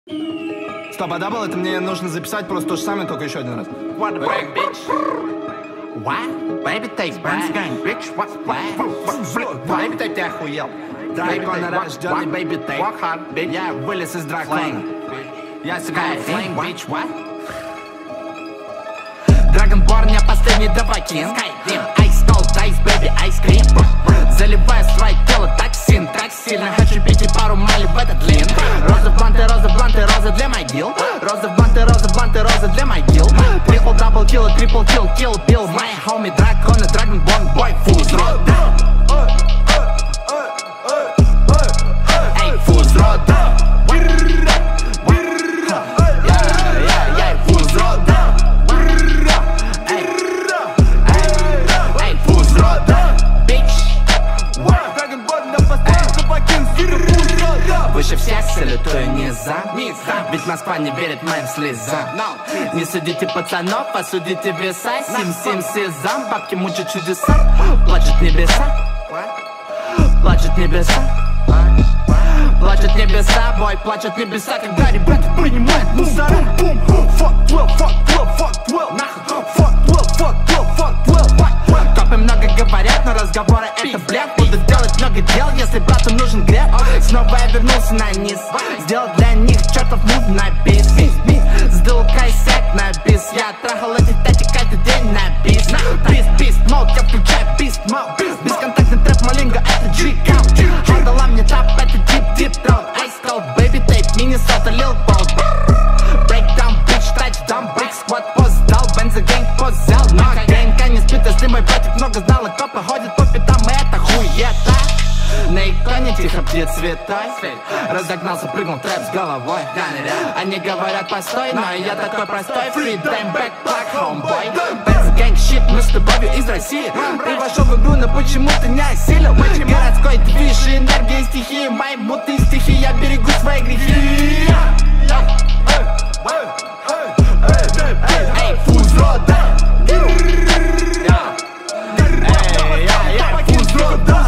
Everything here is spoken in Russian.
Стоп, а дабл это мне нужно записать просто то же самое, только еще один раз. What the break, bitch? What? Baby tape, Benz gang, bitch. What? Baby tape, ты охуел. Дракон рожденный, baby tape. Walk hard, bitch. Я вылез из дракона. Я сыграю flame, bitch. What? Dragonborn, я последний давакин. Ice cold, ice, baby, ice cream. Заливаю свое тело токсин. Так сильно хочу пить и пару мали в этот лин. Розы, бланты, розы для могил. Розы, бланты, розы для могил. Трипл, дабл, килл, трипл, килл, килл, билл. Мои хоми, драконы, Dragonborn, бой, фуз, рода. Эй, фуз, рода. Я фуз, рода. Эй, фуз, рода. Bitch. Выше всех салютую низа. Ведь Москва не верит моим слезам. Не судите пацанов, а судите веса. Сим-сим сезам, бабки мучат чудеса. Плачут небеса. Плачут небеса. Плачут небеса, бой, плачут небеса. Когда ребята принимают мусора. Fuck will, нахуй. Fuck will. Копы много говорят, но разговоры это блеф. Буду делать много дел, если брату нужен грех. Снова я вернулся на низ. Сделал для них чертов мув на бис. Сдул кайсек на бис. Я трахал эти тати каждый день на бис. Бист мод, я включаю бист мод. Бесконтактный трэп, малинга, это G-Count. Отдала мне тап, это deep throat. Ice cold, baby tape, Minnesota, Lil Boat. Breakdown, bitch, touchdown, brick squad, поз дал. Бензогэнг, поз взял. Но гэнга не спит, если мой братик много знал. И копы ходят по пятам, и это хуета. На иконе тихо бьет цветой. Разогнался, прыгнул трэп с головой. Они говорят постой, но я такой простой. Free time back, black homeboy. Бензогэнг, щит, мы с тобой из России. Ты вошел в игру, но почему-то не осилил. Городской движ, энергия, стихии. Мои мутные стихи, я берегу свои грехи. Эй, фуз, рода. Эй, фуз, рода.